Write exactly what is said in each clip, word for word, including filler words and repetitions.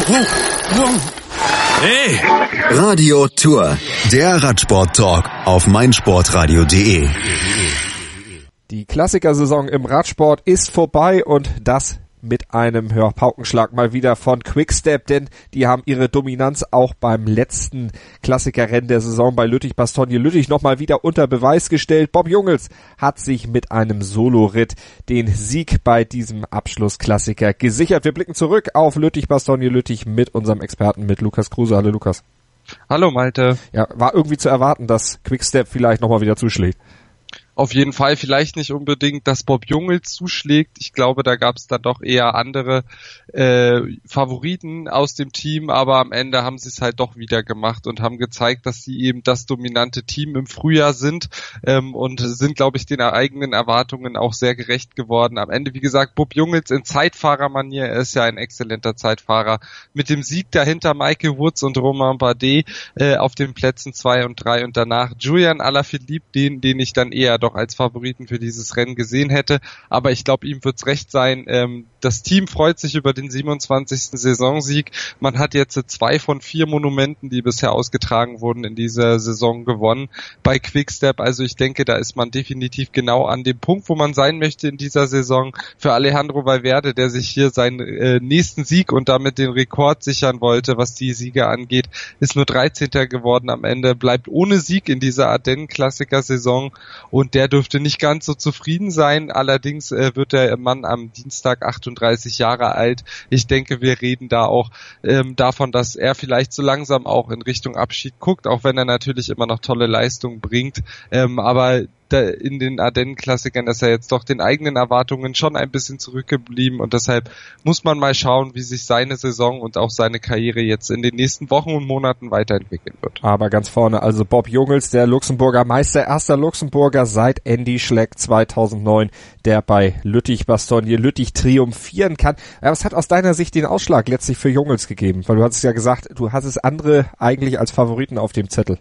Hey! Radio Tour, der Radsport-Talk auf meinsportradio punkt de. Die Klassikersaison im Radsport ist vorbei und das mit einem ja, Paukenschlag mal wieder von Quickstep, denn die haben ihre Dominanz auch beim letzten Klassikerrennen der Saison bei Lüttich-Bastogne-Lüttich nochmal wieder unter Beweis gestellt. Bob Jungels hat sich mit einem Soloritt den Sieg bei diesem Abschlussklassiker gesichert. Wir blicken zurück auf Lüttich-Bastogne-Lüttich mit unserem Experten, mit Lukas Kruse. Hallo Lukas. Hallo Malte. Ja, war irgendwie zu erwarten, dass Quickstep vielleicht nochmal wieder zuschlägt. Auf jeden Fall, vielleicht nicht unbedingt, dass Bob Jungels zuschlägt. Ich glaube, da gab es dann doch eher andere äh, Favoriten aus dem Team, aber am Ende haben sie es halt doch wieder gemacht und haben gezeigt, dass sie eben das dominante Team im Frühjahr sind ähm, und sind, glaube ich, den eigenen Erwartungen auch sehr gerecht geworden. Am Ende, wie gesagt, Bob Jungels in Zeitfahrermanier, er ist ja ein exzellenter Zeitfahrer, mit dem Sieg dahinter Michael Woods und Romain Bardet äh, auf den Plätzen zwei und drei und danach Julian Alaphilippe, den, den ich dann eher doch als Favoriten für dieses Rennen gesehen hätte, aber ich glaube, ihm wird's recht sein. Ähm, das Team freut sich über den siebenundzwanzigsten Saisonsieg. Man hat jetzt zwei von vier Monumenten, die bisher ausgetragen wurden, in dieser Saison gewonnen bei Quickstep. Also ich denke, da ist man definitiv genau an dem Punkt, wo man sein möchte in dieser Saison. Für Alejandro Valverde, der sich hier seinen äh, nächsten Sieg und damit den Rekord sichern wollte, was die Siege angeht, ist nur dreizehnter geworden am Ende, bleibt ohne Sieg in dieser Ardennen-Klassiker-Saison und der dürfte nicht ganz so zufrieden sein. Allerdings äh, wird der Mann am Dienstag achtunddreißig Jahre alt. Ich denke, wir reden da auch ähm, davon, dass er vielleicht so langsam auch in Richtung Abschied guckt, auch wenn er natürlich immer noch tolle Leistungen bringt. Ähm, aber in den Ardennen-Klassikern ist er jetzt doch den eigenen Erwartungen schon ein bisschen zurückgeblieben und deshalb muss man mal schauen, wie sich seine Saison und auch seine Karriere jetzt in den nächsten Wochen und Monaten weiterentwickeln wird. Aber ganz vorne, also Bob Jungels, der Luxemburger Meister, erster Luxemburger seit Andy Schleck zweitausendneun, der bei Lüttich-Bastogne-Lüttich triumphieren kann. Ja, was hat aus deiner Sicht den Ausschlag letztlich für Jungels gegeben? Weil du hattest ja gesagt, du hattest andere eigentlich als Favoriten auf dem Zettel.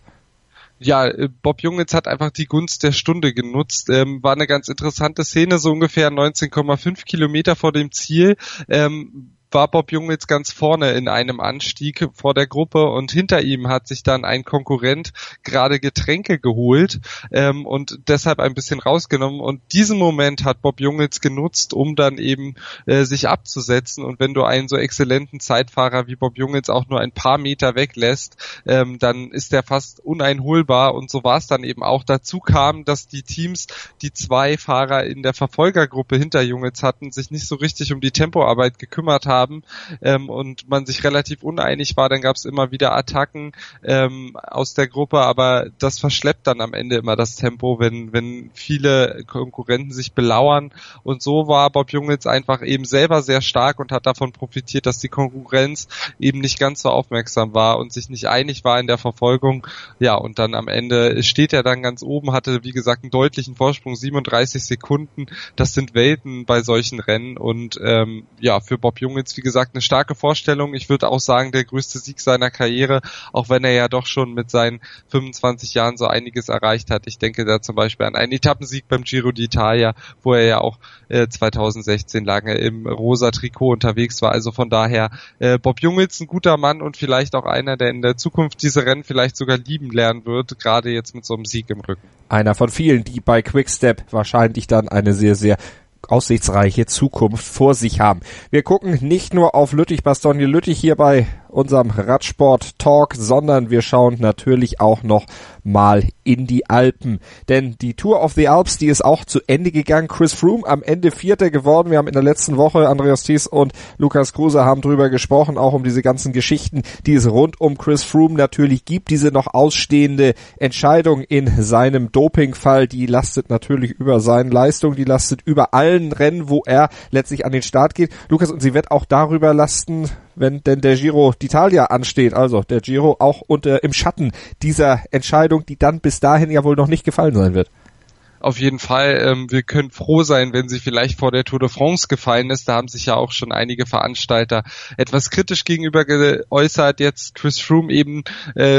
Ja, Bob Jungels hat einfach die Gunst der Stunde genutzt. Ähm, war eine ganz interessante Szene, so ungefähr neunzehn Komma fünf Kilometer vor dem Ziel. Ähm, war Bob Jungels ganz vorne in einem Anstieg vor der Gruppe und hinter ihm hat sich dann ein Konkurrent gerade Getränke geholt ähm, und deshalb ein bisschen rausgenommen und diesen Moment hat Bob Jungels genutzt, um dann eben äh, sich abzusetzen und wenn du einen so exzellenten Zeitfahrer wie Bob Jungels auch nur ein paar Meter weglässt, ähm, dann ist der fast uneinholbar und so war es dann eben auch. Dazu kam, dass die Teams, die zwei Fahrer in der Verfolgergruppe hinter Jungels hatten, sich nicht so richtig um die Tempoarbeit gekümmert haben. Ähm, und man sich relativ uneinig war, dann gab es immer wieder Attacken ähm, aus der Gruppe, aber das verschleppt dann am Ende immer das Tempo, wenn wenn viele Konkurrenten sich belauern und so war Bob Jungels einfach eben selber sehr stark und hat davon profitiert, dass die Konkurrenz eben nicht ganz so aufmerksam war und sich nicht einig war in der Verfolgung, ja und dann am Ende steht er dann ganz oben, hatte wie gesagt einen deutlichen Vorsprung, siebenunddreißig Sekunden, das sind Welten bei solchen Rennen und ähm, ja, für Bob Jungels wie gesagt, eine starke Vorstellung. Ich würde auch sagen, der größte Sieg seiner Karriere, auch wenn er ja doch schon mit seinen fünfundzwanzig Jahren so einiges erreicht hat. Ich denke da zum Beispiel an einen Etappensieg beim Giro d'Italia, wo er ja auch äh, zweitausendsechzehn lange im rosa Trikot unterwegs war. Also von daher, äh, Bob Jungels ein guter Mann und vielleicht auch einer, der in der Zukunft diese Rennen vielleicht sogar lieben lernen wird, gerade jetzt mit so einem Sieg im Rücken. Einer von vielen, die bei Quickstep wahrscheinlich dann eine sehr, sehr aussichtsreiche Zukunft vor sich haben. Wir gucken nicht nur auf Lüttich-Bastogne-Lüttich hier bei unserem Radsport-Talk, sondern wir schauen natürlich auch noch mal in die Alpen. Denn die Tour of the Alps, die ist auch zu Ende gegangen. Chris Froome am Ende Vierter geworden. Wir haben in der letzten Woche, Andreas Thies und Lukas Kruse haben drüber gesprochen, auch um diese ganzen Geschichten, die es rund um Chris Froome natürlich gibt. Diese noch ausstehende Entscheidung in seinem Dopingfall, die lastet natürlich über seinen Leistungen, die lastet über allen Rennen, wo er letztlich an den Start geht. Lukas, und sie wird auch darüber lasten, wenn denn der Giro d'Italia ansteht, also der Giro auch unter im Schatten dieser Entscheidung, die dann bis dahin ja wohl noch nicht gefallen sein wird. Auf jeden Fall, ähm, wir können froh sein, wenn sie vielleicht vor der Tour de France gefallen ist. Da haben sich ja auch schon einige Veranstalter etwas kritisch gegenüber geäußert. Jetzt Chris Froome eben äh,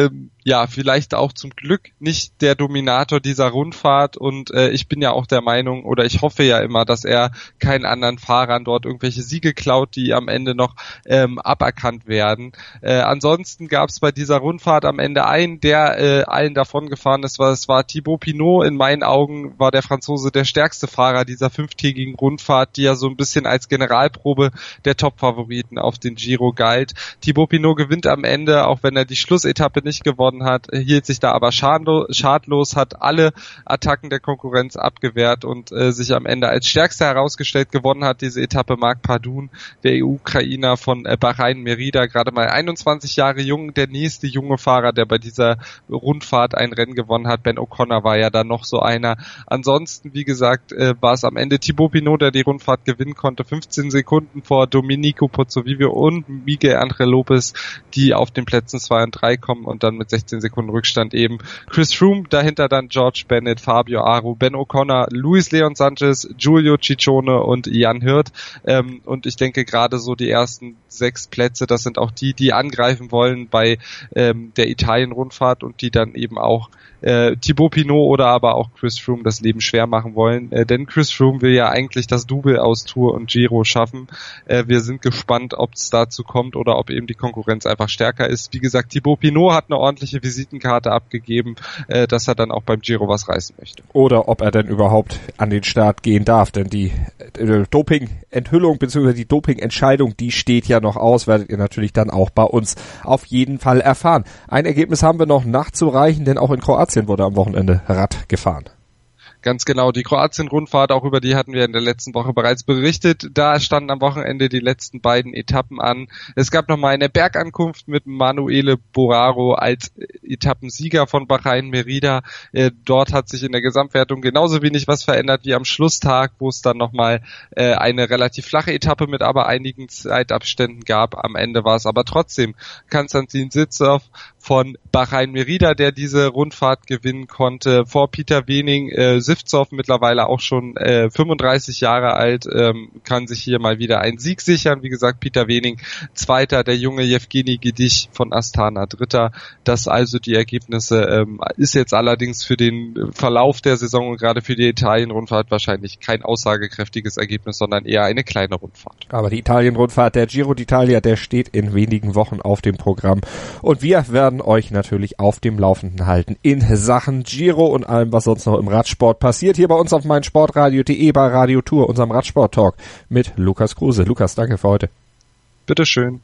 ja, vielleicht auch zum Glück nicht der Dominator dieser Rundfahrt und äh, ich bin ja auch der Meinung oder ich hoffe ja immer, dass er keinen anderen Fahrern dort irgendwelche Siege klaut, die am Ende noch ähm, aberkannt werden. Äh, ansonsten gab es bei dieser Rundfahrt am Ende einen, der äh, allen davon gefahren ist, war, es war Thibaut Pinot. In meinen Augen war der Franzose der stärkste Fahrer dieser fünftägigen Rundfahrt, die ja so ein bisschen als Generalprobe der Top-Favoriten auf den Giro galt. Thibaut Pinot gewinnt am Ende, auch wenn er die Schlussetappe nicht gewonnen hat, hielt sich da aber schadlos, hat alle Attacken der Konkurrenz abgewehrt und äh, sich am Ende als stärkster herausgestellt. Gewonnen hat diese Etappe Marc Padun, der E U-Ukrainer von äh, Bahrain Merida, gerade mal einundzwanzig Jahre jung, der nächste junge Fahrer, der bei dieser Rundfahrt ein Rennen gewonnen hat. Ben O'Connor war ja dann noch so einer. Ansonsten, wie gesagt, äh, war es am Ende Thibaut Pinot, der die Rundfahrt gewinnen konnte, fünfzehn Sekunden vor Domenico Pozzovivo und Miguel Ángel López, die auf den Plätzen zwei und drei kommen und dann mit sechzehn Sekunden Rückstand eben Chris Froome, dahinter dann George Bennett, Fabio Aru, Ben O'Connor, Luis Leon Sanchez, Giulio Ciccone und Jan Hirt. Ähm, und ich denke gerade so die ersten sechs Plätze, das sind auch die, die angreifen wollen bei ähm, der Italien-Rundfahrt und die dann eben auch äh, Thibaut Pinot oder aber auch Chris Froome das Leben schwer machen wollen. Äh, denn Chris Froome will ja eigentlich das Double aus Tour und Giro schaffen. Äh, wir sind gespannt, ob es dazu kommt oder ob eben die Konkurrenz einfach stärker ist. Wie gesagt, Thibaut Pinot hat eine ordentliche Visitenkarte abgegeben, äh, dass er dann auch beim Giro was reißen möchte. Oder ob er denn überhaupt an den Start gehen darf, denn die äh, Doping-Enthüllung bzw. die Doping-Entscheidung, die steht ja noch aus, werdet ihr natürlich dann auch bei uns auf jeden Fall erfahren. Ein Ergebnis haben wir noch nachzureichen, denn auch in Kroatien wurde am Wochenende Rad gefahren. Ganz genau, die Kroatien-Rundfahrt, auch über die hatten wir in der letzten Woche bereits berichtet. Da standen am Wochenende die letzten beiden Etappen an. Es gab nochmal eine Bergankunft mit Manuele Boraro als Etappensieger von Bahrain Merida. Äh, dort hat sich in der Gesamtwertung genauso wenig was verändert wie am Schlusstag, wo es dann nochmal äh, eine relativ flache Etappe mit aber einigen Zeitabständen gab. Am Ende war es aber trotzdem Konstantin Sitzow von Bahrain Merida, der diese Rundfahrt gewinnen konnte, vor Peter Wening. äh, Sivtsov, mittlerweile auch schon äh, fünfunddreißig Jahre alt, ähm, kann sich hier mal wieder einen Sieg sichern. Wie gesagt, Peter Wening Zweiter, der junge Jewgeni Gedich von Astana Dritter. Das also die Ergebnisse. Ähm, ist jetzt allerdings für den Verlauf der Saison und gerade für die Italien-Rundfahrt wahrscheinlich kein aussagekräftiges Ergebnis, sondern eher eine kleine Rundfahrt. Aber die Italien-Rundfahrt, der Giro d'Italia, der steht in wenigen Wochen auf dem Programm und wir werden euch natürlich auf dem Laufenden halten in Sachen Giro und allem, was sonst noch im Radsport passiert. Hier bei uns auf meinsportradio punkt de bei Radio Tour, unserem Radsport-Talk mit Lukas Kruse. Lukas, danke für heute. Bitteschön.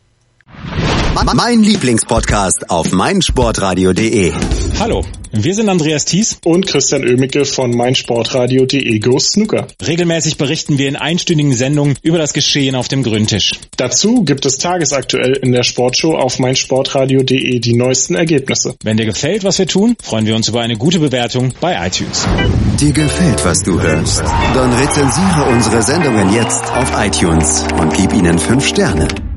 Mein Lieblingspodcast auf meinsportradio punkt de. Hallo, wir sind Andreas Thies und Christian Oemicke von meinsportradio punkt de Go Snooker. Regelmäßig berichten wir in einstündigen Sendungen über das Geschehen auf dem Grüntisch. Dazu gibt es tagesaktuell in der Sportshow auf meinsportradio punkt de die neuesten Ergebnisse. Wenn dir gefällt, was wir tun, freuen wir uns über eine gute Bewertung bei iTunes. Dir gefällt, was du hörst? Dann rezensiere unsere Sendungen jetzt auf iTunes und gib ihnen fünf Sterne.